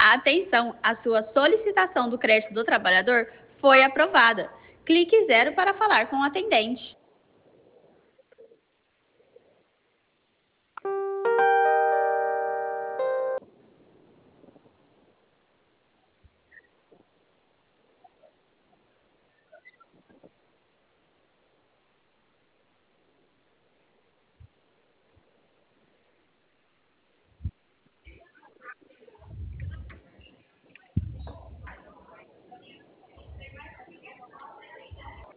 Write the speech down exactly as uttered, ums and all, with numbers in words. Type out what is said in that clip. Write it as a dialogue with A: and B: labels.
A: Atenção, a sua solicitação do crédito do trabalhador foi aprovada. Clique zero para falar com o atendente.